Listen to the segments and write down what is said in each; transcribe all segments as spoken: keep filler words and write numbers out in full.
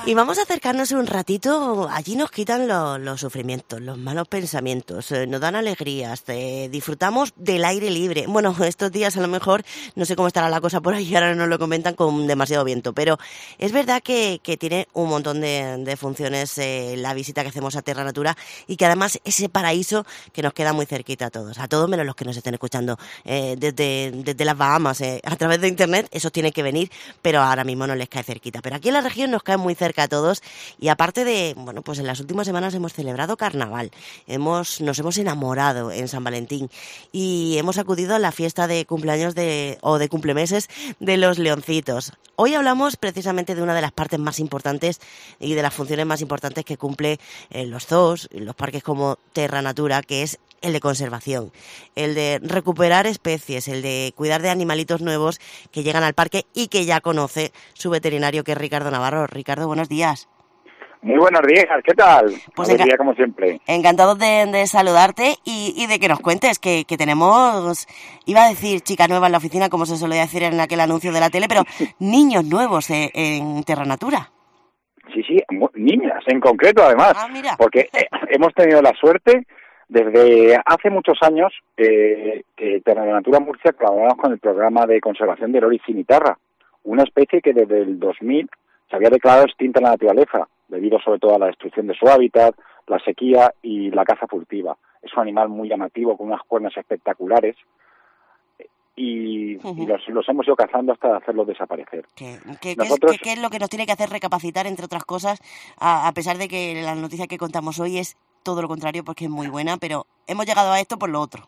Y vamos a acercarnos un ratito, allí nos quitan lo, los sufrimientos, los malos pensamientos, eh, nos dan alegrías, eh, disfrutamos del aire libre. Bueno, estos días a lo mejor, no sé cómo estará la cosa por ahí, ahora nos lo comentan con demasiado viento, pero es verdad que, que tiene un montón de, de funciones eh, la visita que hacemos a Terra Natura y que además ese paraíso que nos queda muy cerquita a todos, a todos menos los que nos estén escuchando eh, desde, desde las Bahamas, eh, a través de internet, esos tienen que venir, pero ahora mismo no les cae cerquita. Pero aquí en la región nos cae muy cerca a todos y aparte de, bueno, pues en las últimas semanas hemos celebrado carnaval, hemos nos hemos enamorado en San Valentín y hemos acudido a la fiesta de cumpleaños de o de cumplemeses de los leoncitos. Hoy hablamos precisamente de una de las partes más importantes y de las funciones más importantes que cumple en los zoos, en los parques como Terra Natura, que es el de conservación, el de recuperar especies, el de cuidar de animalitos nuevos que llegan al parque y que ya conoce su veterinario, que es Ricardo Navarro. Ricardo, buenos días. Muy buenos días, ¿qué tal? Pues Buen día, como siempre. Encantados de, de saludarte y, y de que nos cuentes que, que tenemos, iba a decir chica nueva en la oficina, como se solía decir en aquel anuncio de la tele, pero niños nuevos en, en Terra Natura. Sí, sí, niñas en concreto además, ah, mira. porque eh, hemos tenido la suerte desde hace muchos años eh, que Terra Natura Murcia colaboramos con el programa de conservación del Oryx cimitarra, una especie que desde el dos mil se había declarado extinta en la naturaleza, debido sobre todo a la destrucción de su hábitat, la sequía y la caza furtiva. Es un animal muy llamativo, con unas cuernas espectaculares, y, uh-huh. y los, los hemos ido cazando hasta hacerlos desaparecer. ¿Qué, qué, Nosotros... ¿qué, qué es lo que nos tiene que hacer recapacitar, entre otras cosas, a, a pesar de que la noticia que contamos hoy es todo lo contrario, porque es muy buena, pero hemos llegado a esto por lo otro?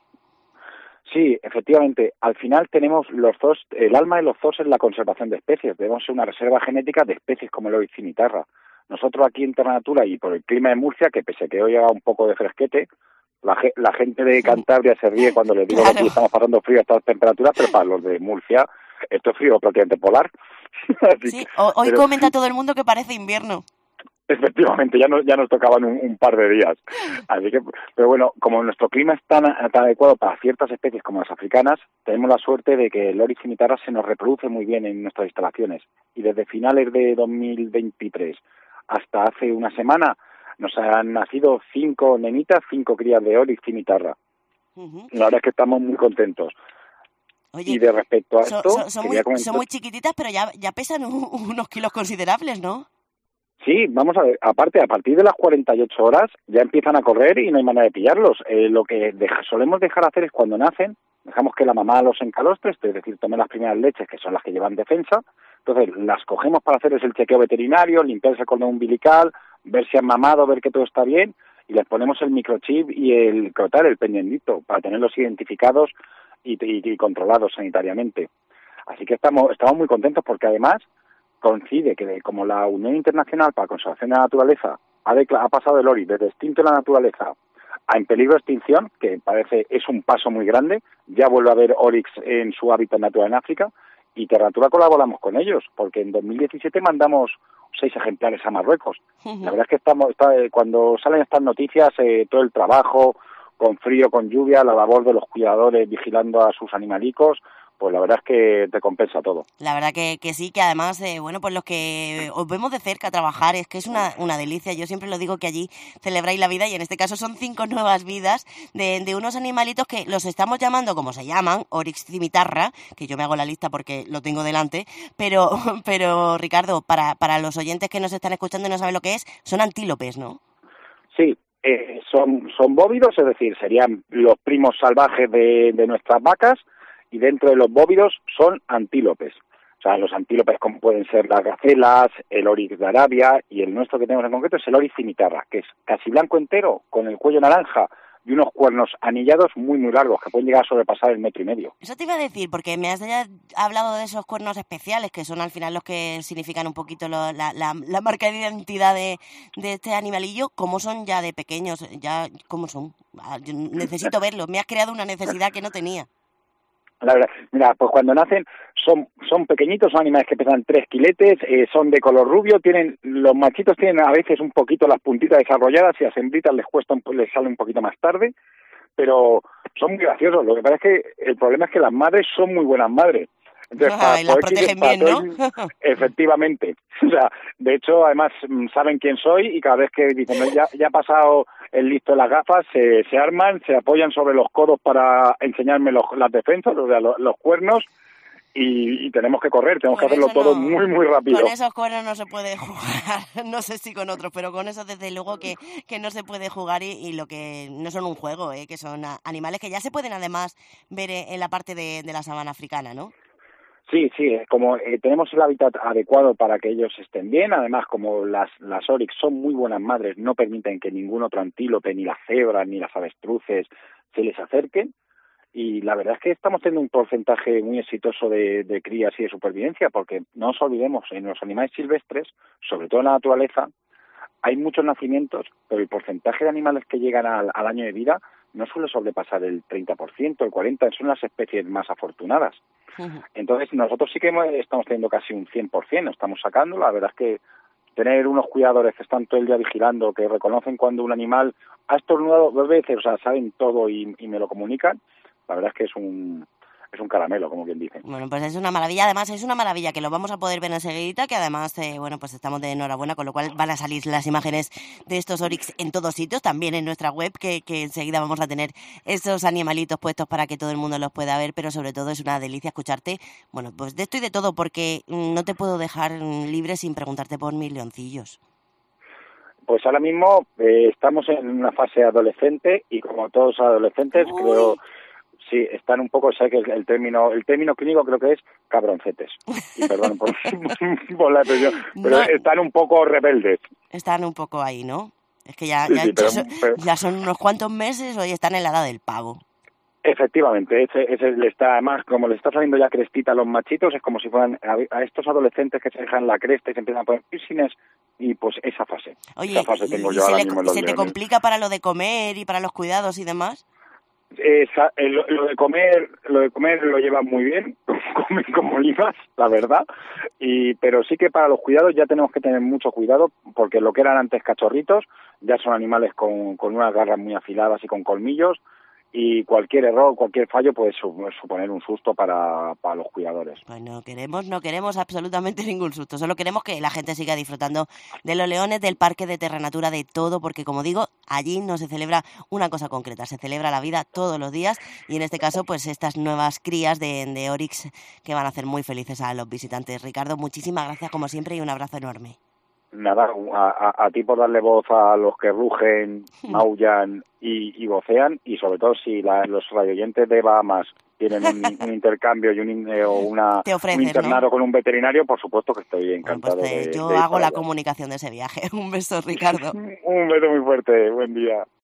Sí, efectivamente. Al final tenemos los zoos, el alma de los zoos es la conservación de especies. Debemos ser una reserva genética de especies como el Oryx cimitarra. Nosotros aquí en Terra Natura y por el clima de Murcia, que pese a que hoy haga un poco de fresquete, la, la gente de Cantabria se ríe cuando les digo claro. que aquí estamos pasando frío a estas temperaturas, pero para los de Murcia esto es frío prácticamente polar. Sí, que, hoy pero, comenta todo el mundo que parece invierno. Efectivamente, ya nos, ya nos tocaban un, un par de días. Así que, pero bueno, como nuestro clima es tan, tan adecuado para ciertas especies como las africanas, tenemos la suerte de que el Oryx cimitarra se nos reproduce muy bien en nuestras instalaciones. Y desde finales de dos mil veintitrés hasta hace una semana nos han nacido cinco nenitas, cinco crías de Oryx cimitarra. Uh-huh. La verdad es que estamos muy contentos. Oye, y de respecto a son, esto, son, son, muy, comentar... son muy chiquititas, pero ya, ya pesan un, unos kilos considerables, ¿no? Sí, vamos a ver, aparte, a partir de las cuarenta y ocho horas ya empiezan a correr y no hay manera de pillarlos. Eh, lo que deja, solemos dejar hacer es cuando nacen, dejamos que la mamá los encalostre, es decir, tome las primeras leches, que son las que llevan defensa, entonces las cogemos para hacerles el chequeo veterinario, limpiarse el cordón umbilical, ver si han mamado, ver que todo está bien, y les ponemos el microchip y el crotar, el pendientito, para tenerlos identificados y, y, y controlados sanitariamente. Así que estamos, estamos muy contentos porque además coincide que como la Unión Internacional para la Conservación de la Naturaleza ha, decla- ha pasado el Oryx desde extinto en la naturaleza a en peligro de extinción, que parece es un paso muy grande, ya vuelve a haber Oryx en su hábitat natural en África, y Terra Natura colaboramos con ellos, porque en dos mil diecisiete mandamos seis ejemplares a Marruecos. Uh-huh. La verdad es que estamos está, eh, cuando salen estas noticias, eh, todo el trabajo, con frío, con lluvia, la labor de los cuidadores vigilando a sus animalicos, pues la verdad es que te compensa todo. La verdad que, que sí, que además, eh, bueno, pues los que os vemos de cerca trabajar, es que es una, una delicia. Yo siempre lo digo que allí celebráis la vida y en este caso son cinco nuevas vidas de, de unos animalitos que los estamos llamando como se llaman, Oryx cimitarra, que yo me hago la lista porque lo tengo delante, pero, pero Ricardo, para, para los oyentes que nos están escuchando y no saben lo que es, son antílopes, ¿no? Sí, eh, son, son bóvidos, es decir, serían los primos salvajes de, de nuestras vacas, y dentro de los bóvidos son antílopes. O sea, los antílopes como pueden ser las gacelas, el Oryx de Arabia, y el nuestro que tenemos en concreto es el Oryx cimitarra, que es casi blanco entero, con el cuello naranja y unos cuernos anillados muy muy largos, que pueden llegar a sobrepasar el metro y medio. Eso te iba a decir, porque me has ya hablado de esos cuernos especiales, que son al final los que significan un poquito lo, la, la, la marca de identidad de, de este animalillo. ¿Cómo son ya de pequeños? Ya, ¿cómo son? Yo necesito verlos, me has creado una necesidad que no tenía. La verdad, mira, pues cuando nacen son son pequeñitos, son animales que pesan tres kiletes, eh, son de color rubio, tienen los machitos tienen a veces un poquito las puntitas desarrolladas y a hembritas les cuesta un, les sale un poquito más tarde, pero son muy graciosos. Lo que pasa es que el problema es que las madres son muy buenas madres. Entonces, Ajá, y las protegen bien, ¿no? Efectivamente. O sea, de hecho, además, saben quién soy y cada vez que dicen, ya, ya ha pasado el listo de las gafas, se, se arman, se apoyan sobre los codos para enseñarme los, las defensas, o sea, los, los cuernos, y, y tenemos que correr, tenemos Con que hacerlo eso todo no, muy, muy rápido. con esos cuernos no se puede jugar, no sé si con otros, pero con eso desde luego que, que no se puede jugar y, y lo que no son un juego, ¿eh? Que son a, animales que ya se pueden además ver en la parte de, de la sabana africana, ¿no? Sí, sí, como eh, tenemos el hábitat adecuado para que ellos estén bien, además como las, las oryx son muy buenas madres, no permiten que ningún otro antílope, ni las cebras, ni las avestruces se les acerquen, y la verdad es que estamos teniendo un porcentaje muy exitoso de, de crías y de supervivencia, porque no nos olvidemos, en los animales silvestres, sobre todo en la naturaleza, hay muchos nacimientos, pero el porcentaje de animales que llegan al, al año de vida no suele sobrepasar el treinta por ciento, el cuarenta por ciento, son las especies más afortunadas. Entonces, nosotros sí que hemos, estamos teniendo casi un cien por ciento, estamos sacando, la verdad es que tener unos cuidadores que están todo el día vigilando, que reconocen cuando un animal ha estornudado dos veces, o sea, saben todo y, y me lo comunican, la verdad es que es un es un caramelo, como quien dice. Bueno, pues es una maravilla, además es una maravilla que lo vamos a poder ver enseguida, que además, eh, bueno, pues estamos de enhorabuena, con lo cual van a salir las imágenes de estos oryx en todos sitios, también en nuestra web, que, que enseguida vamos a tener esos animalitos puestos para que todo el mundo los pueda ver, pero sobre todo es una delicia escucharte, bueno, pues de esto y de todo, porque no te puedo dejar libre sin preguntarte por mis leoncillos. Pues ahora mismo eh, estamos en una fase adolescente y como todos adolescentes, Uy. creo... Sí, están un poco, sé que el, el término el término clínico creo que es cabroncetes. Y perdón por, por la expresión, pero no, están un poco rebeldes. Están un poco ahí, ¿no? Es que ya, sí, ya, sí, ya, pero, son, pero, ya son unos cuantos meses, hoy están en la edad del pavo. Efectivamente, ese, ese le está, además, como le está saliendo ya crestita a los machitos, es como si fueran a, a estos adolescentes que se dejan la cresta y se empiezan a poner piercings, y pues esa fase. Oye, esa fase ¿y, tengo y yo se, ahora le, mismo en los se te leones. complica para lo de comer y para los cuidados y demás? Esa, eh, lo, lo de comer lo de comer lo llevan muy bien, comen como limas, la verdad, y pero sí que para los cuidados ya tenemos que tener mucho cuidado, porque lo que eran antes cachorritos ya son animales con, con unas garras muy afiladas y con colmillos, y cualquier error, cualquier fallo puede suponer un susto para, para los cuidadores. Pues no queremos, no queremos absolutamente ningún susto, solo queremos que la gente siga disfrutando de los leones, del Parque de Terranatura, de todo, porque como digo, allí no se celebra una cosa concreta, se celebra la vida todos los días, y en este caso pues estas nuevas crías de, de oryx que van a hacer muy felices a los visitantes. Ricardo, muchísimas gracias como siempre y un abrazo enorme. Nada, a, a, a ti por darle voz a los que rugen, maullan y, y vocean, y sobre todo si la, los radioyentes de Bahamas tienen un, un intercambio y un, eh, o una, ofreces, un internado, ¿no?, con un veterinario, por supuesto que estoy encantado. Bueno, pues te, de, yo de hago la allá. comunicación de ese viaje. Un beso, Ricardo. Un beso muy fuerte, buen día.